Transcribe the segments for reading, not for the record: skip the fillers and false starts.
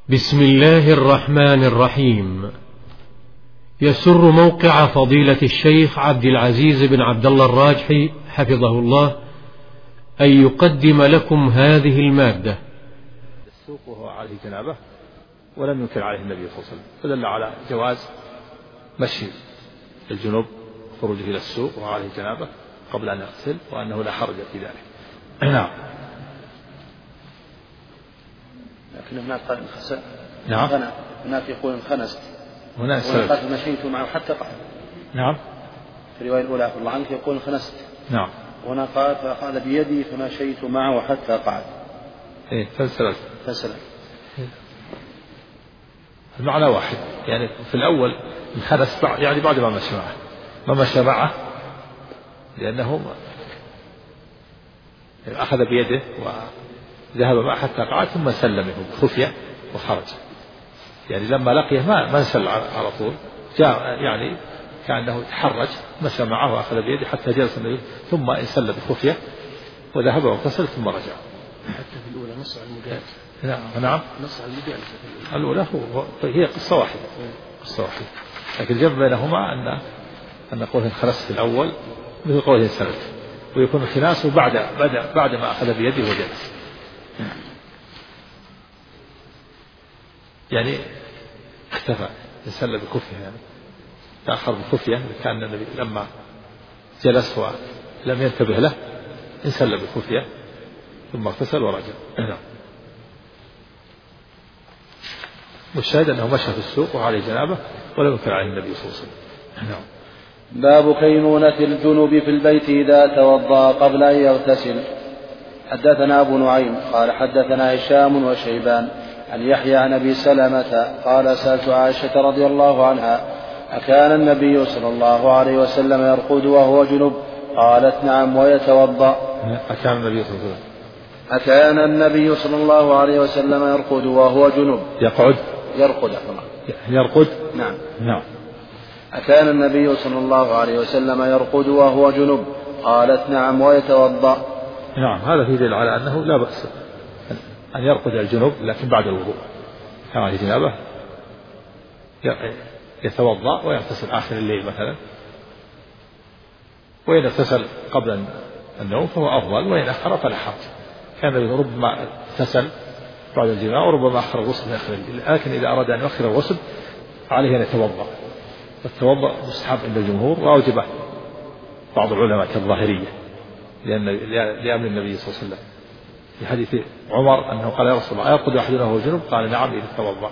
بسم الله الرحمن الرحيم. يسر موقع فضيلة الشيخ عبد العزيز بن عبد الله الراجحي حفظه الله أن يقدم لكم هذه المادة. السوق وهو عليه جنابه ولم ينكر عليه النبي صلى الله عليه وسلم، فدل على جواز مشي الجنوب خروجه إلى السوق وهو عليه جنابه قبل أن يغتسل، وأنه لا حرج في ذلك. نعم. لكن هناك قال انخسأ. نعم. هناك يقول انخنست. هنا وقد مشيت معه حتى قعد. نعم. في الرواية الأولى عفوا الله عنك يقول انخنست. نعم. وهنا قال فأخذ بيدي فمشيت معه حتى قعد. إيه فسلت. المعنى واحد، يعني في الأول انخنس يعني بعد ما مشى معه لأنه أخذ بيده وذهب معه حتى قعد ثم سلمه خفية وخرج. يعني لما لقيه ما انسل على طول، جاء يعني كأنه تحرج، مشى معه وأخذ بيده حتى جلس النبي ثم انسل بخفية وذهب واغتسل ثم رجع. حتى في الأولى نص على المجالسة. نعم. نص على المجالسة. الأولى هي قصة واحدة. لكن الجمع بينهما أن قوله انخنست في الأول مثل قوله انسلت، ويكون الخناس بعد ما أخذ بيده وجلس. يعني اختفى، انسل بخفية، يعني تأخر بخفية، كان النبي لما جلس ولم ينتبه له انسل بخفية ثم اغتسل ورجع. والشاهد أنه مشى في السوق وعليه جنابه ولم ينكر عليه النبي صلى الله عليه وسلم. باب كينونة الجنوب في البيت إذا توضأ قبل أن يغتسل. حدثنا أبو نعيم قال حدثنا هشام وشيبان عن يحيى عن أبي سلمة قال سألت عائشة رضي الله عنها أكان النبي صلى الله عليه وسلم يرقد وهو جنب؟ قالت نعم ويتوضأ. أكان النبي صلى الله عليه وسلم يرقد وهو جنب. يرقد. نعم. أكان النبي صلى الله عليه وسلم يرقد وهو جنب؟ قالت نعم ويتوضأ. نعم. هذا في دليل على أنه لا بأس أن يرقد الجنوب، لكن بعد الوضوء كان عليه جنابه يتوضأ ويغتسل آخر الليل مثلا، وإن اغتسل قبل النوم فهو أفضل، وإن أخر فلا حرج. كان ربما اغتسل بعد الجماع وربما أخر الغسل آخر الليل، لكن إذا أراد أن يؤخر الغسل عليه أن يتوضأ، والتوضأ مستحب عند الجمهور، وأوجبه بعض العلماء كالظاهرية لأمر النبي صلى الله عليه وسلم في حديث عمر أنه قال يا رسول الله يرقد أحدنا وهو جنب؟ قال نعم إذا توضأ.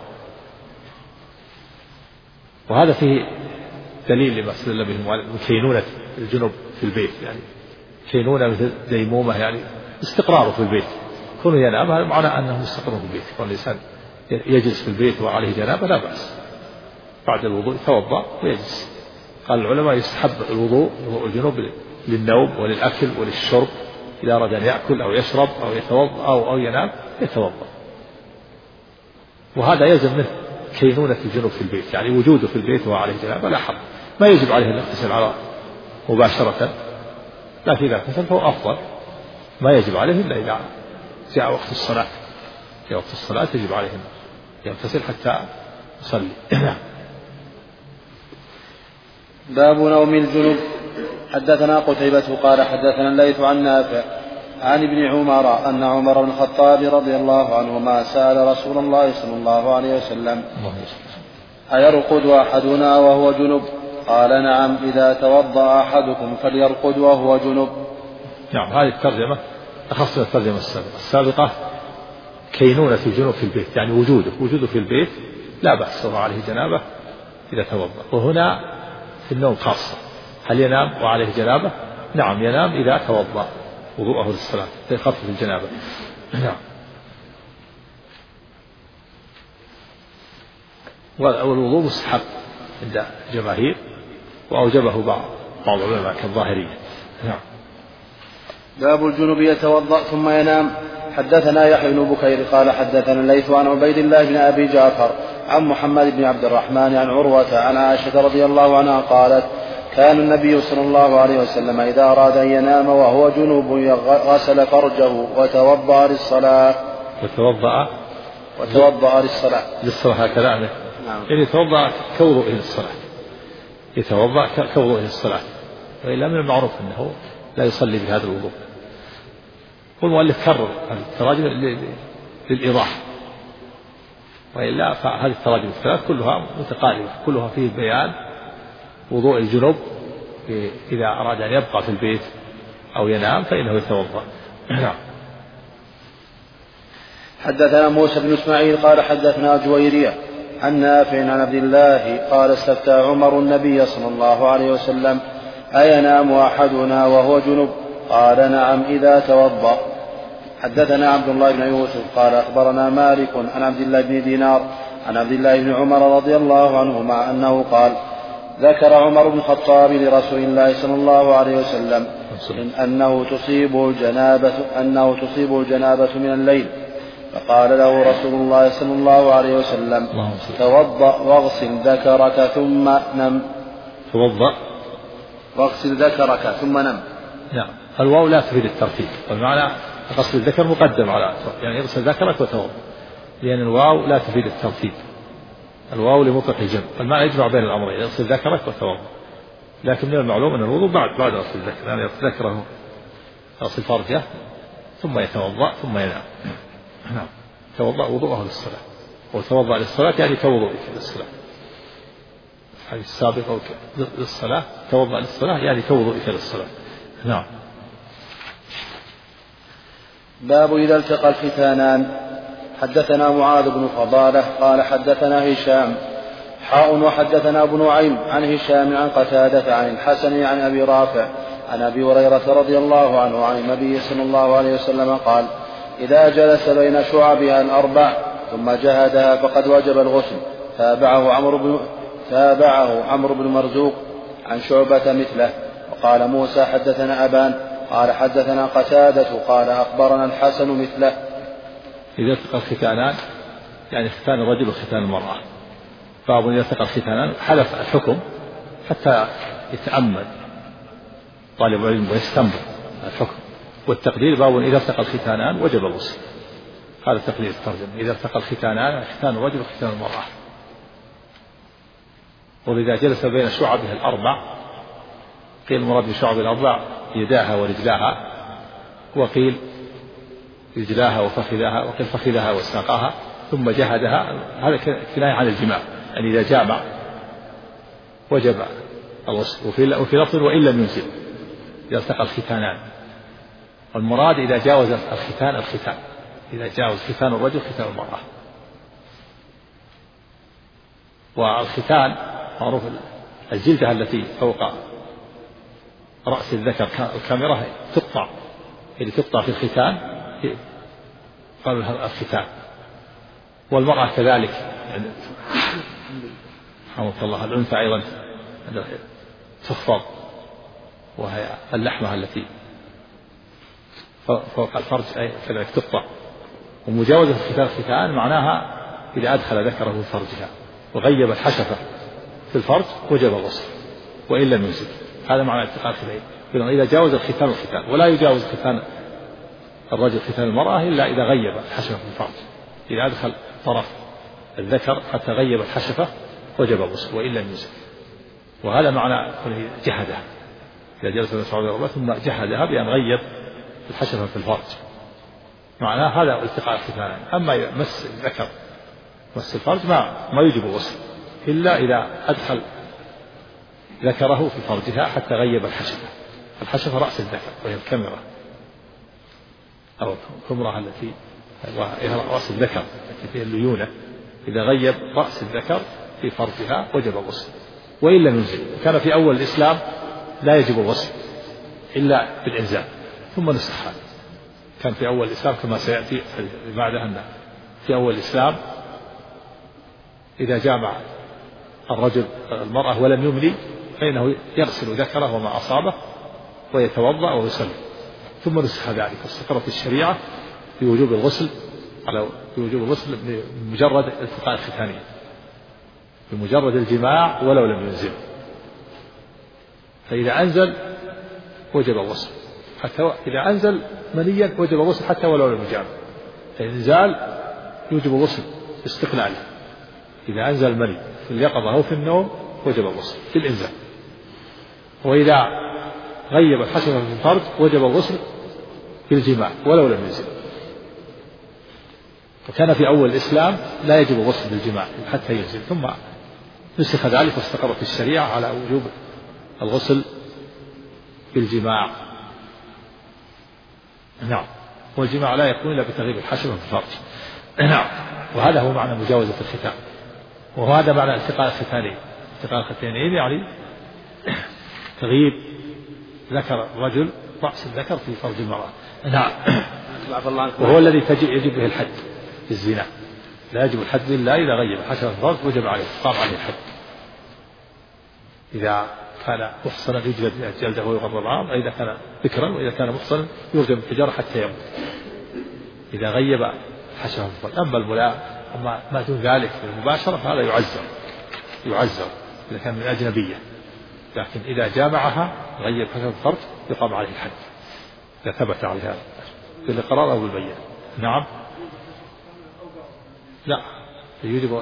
وهذا فيه دليل لما استدل به كينونة الجنب في البيت، يعني كينونة مثل ديمومة، يعني استقراره في البيت، كونه ينام هذا معناه أنه مستقر في البيت. كون الإنسان يجلس في البيت وعليه جنابة لا بأس، بعد الوضوء يتوضأ ويجلس. قال العلماء يستحب الوضوء الجنوب للنوم وللأكل وللشرب، إذا أراد أن يأكل أو يشرب أو يتوضأ أو ينام يتوضأ. وهذا يلزم منه كينونة الجنوب في البيت، يعني وجوده في البيت وعليه جنابة لا حرج، ما يجب عليه أن يغتسل على مباشرة، لكن إذا اغتسل فهو أفضل. ما يجب عليه إلا إذا جاء وقت الصلاة، في وقت الصلاة يجب عليه أن يغتسل حتى يصلي. باب نوم الجنوب. حدثنا قتيبة قال حدثنا الليث عن نافع عن ابن عمر أن عمر بن الخطاب رضي الله عنهما سأل رسول الله صلى الله عليه وسلم أيرقد أحدنا وهو جنب؟ قال نعم إذا توضأ أحدكم فليرقد وهو جنب. نعم. هذه الترجمة أخص من الترجمة السابقة، كينونة الجنوب في البيت، يعني وجوده في البيت لا بأس وهو عليه جنابة إذا توضأ. وهنا في النوم خاصة، هل ينام وعليه جنابة؟ نعم ينام إذا توضأ وضوءه للصلاة ليخفف الجنابة. نعم. والوضوء مستحب عند الجماهير، وأوجبه بعض العلماء كالظاهرية. نعم. باب الجنوب يتوضأ ثم ينام. حدثنا يحيى بن بكير قال حدثنا الليث عن عبيد الله بن أبي جعفر عن محمد بن عبد الرحمن عن عروة عن عائشة رضي الله عنها قالت كان النبي صلى الله عليه وسلم إذا أراد أن ينام وهو جنوب غسل فرجه وتوضأ للصلاة. وتوضأ للصلاة هكذا يعني. يعني يتوضأ كوضوء للصلاة، يتوضأ كوضوء للصلاة، وإلا من المعروف أنه لا يصلي بهذا الوضوء. والمؤلف كرر هذه التراجم للإيضاح، وإلا فهذه التراجم الثلاث كلها متقاربة، كلها فيه بيان وضوء الجنوب إذا أراد أن يبقى في البيت أو ينام فإنه يتوضأ. حدثنا موسى بن إسماعيل قال حدثنا جويرية عن نافع عن عبد الله قال استفتى عمر النبي صلى الله عليه وسلم أينام أحدنا وهو جنب؟ قال نعم إذا توضأ. حدثنا عبد الله بن يوسف قال أخبرنا مالك عن عبد الله بن دينار عن عبد الله بن عمر رضي الله عنهما أنه قال ذكر عمر بن الخطاب لرسول الله صلى الله عليه وسلم أنه تصيب الجنابة من الليل، فقال له رسول الله صلى الله عليه وسلم توضأ واغسل ذكرك ثم نم. توضأ واغسل ذكرك ثم نم. نعم. الواو لا تفيد الترتيب، والمعنى غسل الذكر مقدم على يعني اغسل ذكرك وتوضأ، لأن الواو لا تفيد الترتيب، الواو لمطلق الجمع، المعنى يجمع بين الأمرين اغسل ذكرك وتوضأ. لكن من المعلوم أن الوضوء بعد غسل الذكر، يعني يغسل ذكره يغسل فرجه ثم يتوضأ ثم ينام. نعم. توضأ وضوءه للصلاة، وتوضأ للصلاة يعني كوضوئك للصلاة. الحديث السابق للصلاة توضأ للصلاة يعني كوضوئك للصلاة. نعم. باب إذا التقى الختانان. حدثنا معاذ بن فضالة قال حدثنا هشام وحدثنا ابن نعيم عن هشام عن قتادة عن الحسن عن أبي رافع عن أبي هريرة رضي الله عنه عن النبي صلى الله عليه وسلم قال إذا جلس بين شعبها الأربع ثم جهدها فقد وجب الغسل. تابعه عمرو بن مرزوق عن شعبة مثله. وقال موسى حدثنا أبان قال حدثنا قتادة قال أخبرنا الحسن مثله. إذا التقى الختانان يعني ختان الرجل وختان المرأة. باب إذا التقى الختانان حلف الحكم حتى يتأمل طالب العلم ويستنبط الحكم، والتقدير باب إذا التقى الختانان وجب الغسل. هذا تقدير الترجمة، إذا التقى الختانان ختان الرجل وختان المرأة. وإذا جلس بين شعبها الأربع، قيل المراد بشعب الأربع يداها ورجلاها، وقيل رجلاها وفخذها، وقيل فخذها وساقها، ثم جهدها، هذا كناية عن الجماع، يعني إذا جامع وجب الغسل. وفي لفظ وإن لم ينزل إذا التقى الختانان، والمراد إذا جاوز الختان إذا جاوز ختان الرجل ختان المرأة. والختان معروف الجلدة التي فوق رأس الذكر الكاميرا تقطع، اللي تقطع في الختان قالوا لها الختان. والمرأة كذلك يعني رحمه الله الأنثى أيضا تخفض، وهي اللحمة التي فوق الفرج كذلك تقطع. ومجاوزة الختان معناها إذا أدخل ذكره في فرجها وغيب الحشفة في الفرج وجب الغسل وإن لم ينزل. هذا معنى التقاء الختان. إذا جاوز الختان ولا يجاوز ختان الرجل ختان المرأة إلا إذا غيب الحشفة في الفرج. إذا أدخل طرف الذكر حتى غيب الحشفة وجب الغسل وإن لم ينزل. وهذا معنى جهدها، إذا جلس بين شعبها الأربع ثم جهدها بأن غيب الحشفة في الفرج، معناه هذا التقاء الختان. أما مس الذكر مس الفرج ما يجب الغسل إلا إذا أدخل ذكره في فرجها حتى غيب الحشفة رأس الذكر وهي الكاميرا أو الكمرة التي وهي رأس الذكر التي فيها الليونة. إذا غيب رأس الذكر في فرجها وجب الغسل وإن لم ينزل. كان في أول الإسلام لا يجب الغسل إلا بالإنزال، ثم نسخ هذا. كان في أول الإسلام كما سيأتي بعد أن في أول الإسلام إذا جامع الرجل المرأة ولم يملي فإنه يغسل ذكره وما أصابه ويتوضأ ويصلي، ثم نسخ ذلك واستقرت الشريعة بوجوب الغسل بمجرد التقاء الختانين، بمجرد الجماع ولو لم ينزل. فإذا أنزل وجب الغسل، حتى إذا أنزل منيا وجب الغسل حتى ولو لم يجامع. فإنزال يوجب الغسل استقلاله. إذا أنزل المني في اليقظة أو في النوم وجب الغسل في الإنزال. وإذا غيب الحشرة في الفرج وجب الغسل في الجماع ولو لم ينزل. وكان في أول الإسلام لا يجب الغسل بالجماع حتى ينزل، ثم نسخ ذلك واستقرت الشريعة على وجوب الغسل بالجماع. نعم. والجماع لا يكون إلا بتغييب الحشرة في الفرج. نعم. وهذا هو معنى مجاوزة الختان، وهذا معنى التقاء الختانين. التقاء الختانين يعني تغييب ذكر الرجل رأس الذكر في فرج المرأة. نعم. وهو الذي يجب به الحد في الزنا. لا يجب الحد إلا إذا غيب الحشرة في الفرج وجب عليه قام عليه الحد. إذا كان محصنا يجلد جلده ويغرب عام، إذا كان ذكرا، وإذا كان محصنا يرجم بالحجارة حتى يموت إذا غيب الحشرة في الفرج. أما الملاء أما ما دون ذلك في المباشرة فهذا يعزر إذا كان من أجنبية، لكن إذا جامعها غيب حشرة في الفرج يقام عليه الحد إذا ثبت عليها بالإقرار أو بالبينة. نعم. لا يوجب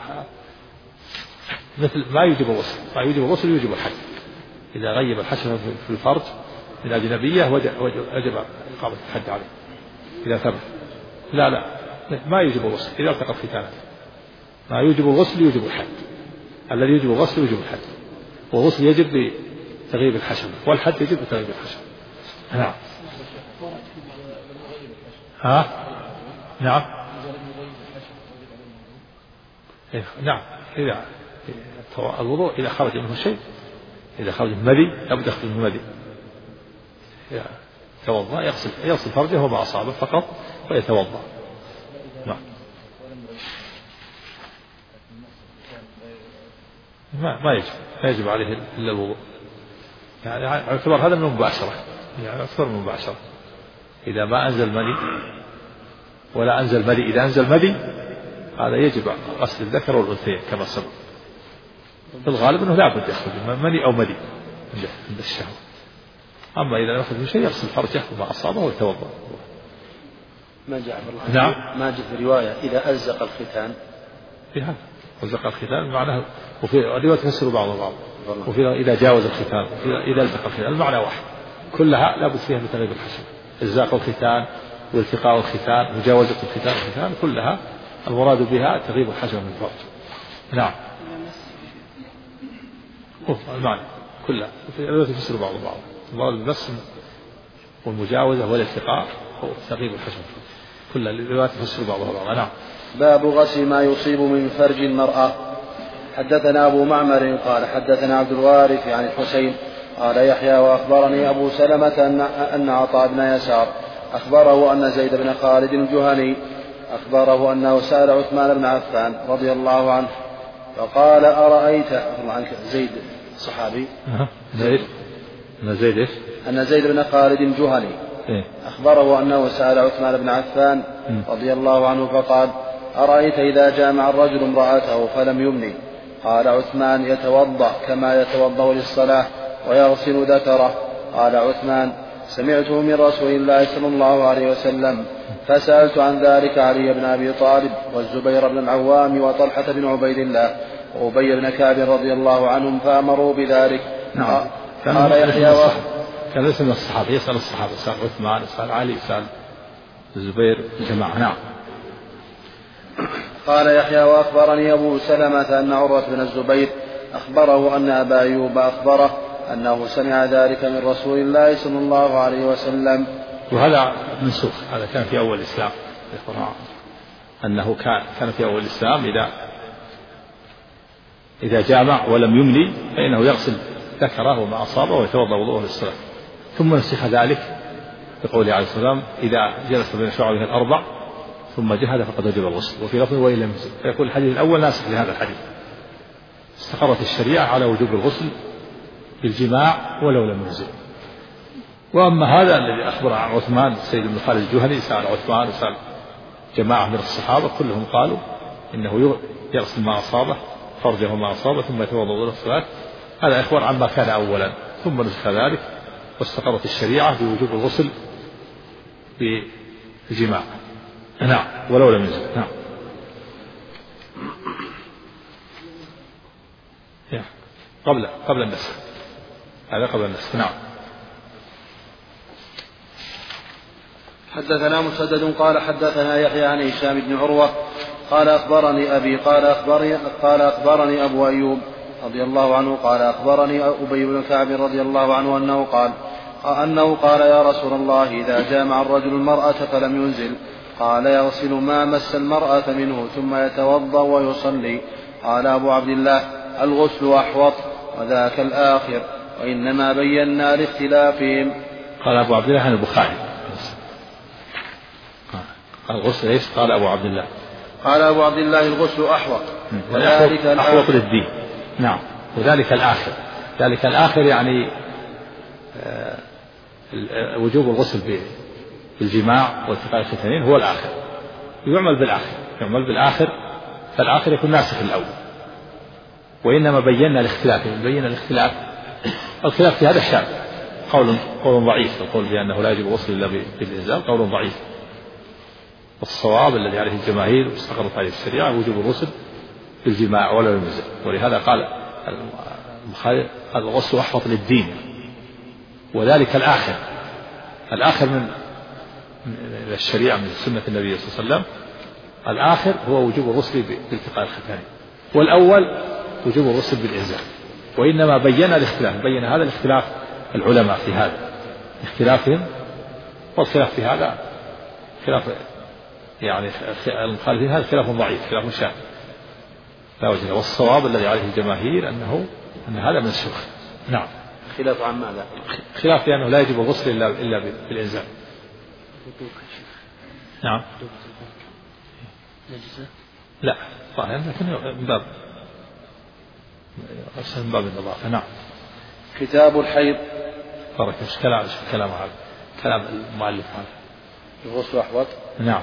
مثل ما يوجب الغسل، ما يوجب الغسل يوجب الحد. إذا غيب الحشرة في الفرج من أجنبية وجب إقامة الحد عليه إذا ثبت. لا ما يوجب الغسل إذا التقى الختانان. ما يوجب الغسل يوجب الحد. الذي يوجب الغسل يوجب الحد، والغسل يجب بتغييب الحشرة والحد يجب بتغييب الحشرة. نعم. نعم. نعم. إذا الوضوء إذا خرج منه شيء، إذا خرج المذي لابد يخرج منه مذي، يتوضأ يغسل فرجه وما أصابه فقط ويتوضأ. نعم. ما يجب عليه إلا الوضوء، يعني اعتبر هذا من المباشرة، يعني أكثر من المباشرة. إذا ما أنزل مني ولا أنزل مدي، إذا أنزل مدي هذا يجب غسل الذكر والأنثيين كما سبق. في الغالب أنه لا بد يخرج من مني أو مدي عند الشهوة. أما إذا لم يخرج من شيء يغسل فرجه وما أصابه ويتوضأ. ما جاء نعم. ما جاء في رواية إذا ألزق الختان، في هذا ألزق الختان معناه، وفي رواية تفسر بعض وفي إذا جاوز الختان، إذا ألزق الختان المعنى واحد، كلها لا بد فيها من تغيير الحشر. إلزاق الختان والتقاء الختان مجاوزة الختان كلها المراد بها تغيير الحشر من الفرج. نعم. المعنى كلها تفسر بعض المراد بالنص والمجاوزة والالتقاء هو تغيير الحشر كلها الروايات تفسر بعضها. نعم. باب غسل ما يصيب من فرج المرأة. حدثنا أبو معمر قال حدثنا عبد الوارث عن الحسين قال يحيى وأخبرني أبو سلمة أن عطاء بن يسار أخبره أن زيد بن خالد الجهني أخبره أنه سأل عثمان بن عفان رضي الله عنه فقال أرأيت زيد صحابي أن زيد بن خالد الجهني أخبره أنه سأل عثمان بن عفان رضي الله عنه فقال أرأيت إذا جامع الرجل امرأته فلم يمني؟ قال عثمان يتوضأ كما يتوضأ للصلاة ويغسل ذكره. قال عثمان سمعته من رسول الله صلى الله عليه وسلم فسألت عن ذلك علي بن أبي طالب والزبير بن العوام وطلحة بن عبيد الله وأبي بن كعب رضي الله عنهم فأمروا بذلك. نعم. قال يحيى كان اسم الصحابة يسأل الصحابة، يسأل عثمان، يسأل علي، يسأل الزبير جماعة. نعم. قال يحيى وأخبرني أبو سلمة أن عروة بن الزبير أخبره أن أبا أيوب أخبره أنه سمع ذلك من رسول الله صلى الله عليه وسلم. وهذا منسوخ، هذا كان في أول الإسلام أنه كان في أول الإسلام إذا جامع ولم يملي فإنه يغسل ذكره وما أصابه ويتوضأ وضوءه للصلاة. ثم نسخ ذلك بقوله عليه السلام إذا جلس بين شعبه الأربع ثم جهد فقد وجب الغسل، وفي لفظ وإن لم يزل، فيكون الحديث الأول ناسخ لهذا الحديث. استقرت الشريعة على وجوب الغسل بالجماع ولو لم يزل. وأما هذا الذي أخبر عن عثمان السيد بن خالد الجهني سأل عثمان وسأل جماعة من الصحابة كلهم قالوا إنه يغسل ما أصابه فرجه ما أصابه ثم يتوضأ وضوء الصلاة. هذا إخبار عما كان أولا، ثم نسخ ذلك واستقرت الشريعة بوجوب الغسل بالجماع. نعم ولو لم يزل. نعم. قبل النسخ، هذا قبل النسخ. نعم. حدثنا مسدد قال حدثنا يحيى عن هشام بن عروة قال أخبرني أبي قال أخبرني أبو أيوب رضي الله عنه قال أخبرني أبي بن كعب رضي الله عنه أنه قال يا رسول الله إذا جامع الرجل المرأة فلم ينزل قال يغسل ما مس المرأة منه ثم يتوضأ ويصلي. قال أبو عبد الله الغسل أحوط وذاك الآخر وإنما بينا لاختلافهم. قال أبو عبد الله عن البخاري الغسل ايش؟ قال أبو عبد الله قال أبو عبد الله الغسل أحوط وذلك أحوط للدين. نعم. وذلك الآخر، ذلك الآخر يعني وجوب الغسل بالجماع والتقاء الختانين هو الآخر، يعمل بالآخر فالآخر يكون ناسخ الأول. وإنما بينا الاختلاف، الخلاف في هذا الشأن قول ضعيف، القول بأنه لا يجب الغسل إلا بالإنزال قول ضعيف، والصواب الذي عليه الجماهير واستقرت عليه الشريعة وجوب الغسل بالجماع ولا بالنزال. ولهذا قال الغسل أحوط للدين وذلك الآخر من الشريعة من سنة النبي صلى الله عليه وسلم. الآخر هو وجوب الغسل بالتقاء الختان، والأول وجوب الغسل بالإنزال. وإنما بين هذا الاختلاف العلماء في هذا اختلافهم، والخلاف في هذا خلاف يعني المخالفين هذا خلاف ضعيف، خلاف شاذ لا وجه له. والصواب الذي عليه الجماهير أن هذا من الشبه. نعم. خلاف عن ماذا؟ خلاف لأنه لا يجب الغسل إلا بالإنزال. نعم. لا طبعا لكن من باب النظافة. نعم. كتاب الحيض. بارك كلام هذا كلام المؤلف هذا الغسل أحوط. نعم.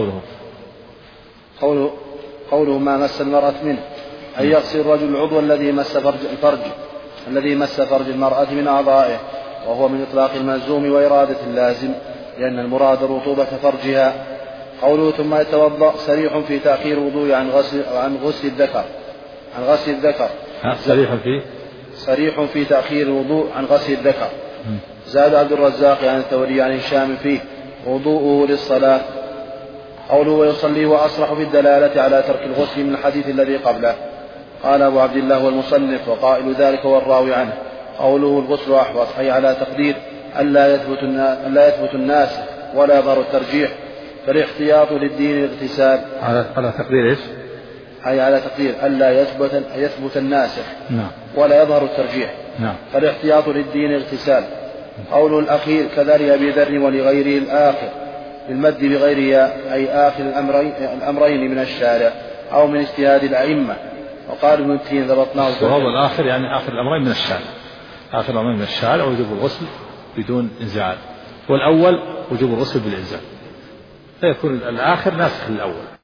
قوله ما مس المرأة منه أن يغسل الرجل العضو الذي مس فرج المرأة من أعضائه، وهو من إطلاق الملزوم وإرادة اللازم، لأن المراد رطوبة فرجها. قوله ثم يتوضأ صريح في تأخير الوضوء عن غسل الذكر صريح في تأخير الوضوء عن غسل الذكر. زاد عبد الرزاق عن الثوري عن هشام فيه وضوءه للصلاة. قوله ويصلي وأصرح بالدلالة على ترك الغسل من الحديث الذي قبله. قال أبو عبد الله والمصنف وقائل ذلك هو الراوي عنه. قوله الغسل أحوط أي على تقدير ألا يثبت الناس ولا يظهر الترجيح، فالاحتياط للدين الاغتسال. على تقدير إيش؟ أي على تقدير ألا يثبت الناسخ ولا يظهر الترجيح. فالاحتياط للدين اغتسال. قوله الأخير كذلك أبي ذر ولغيره الآخر بالمد بغير أي آخر الأمرين من الشارع أو من اجتهاد الأئمة. وقال ابن تين ضبطناه. الصواب الآخر يعني آخر الأمرين من الشارع وجوب الغسل بدون إنزال، والأول وجوب الغسل بالإنزال، فيكون الآخر ناسخ للأول.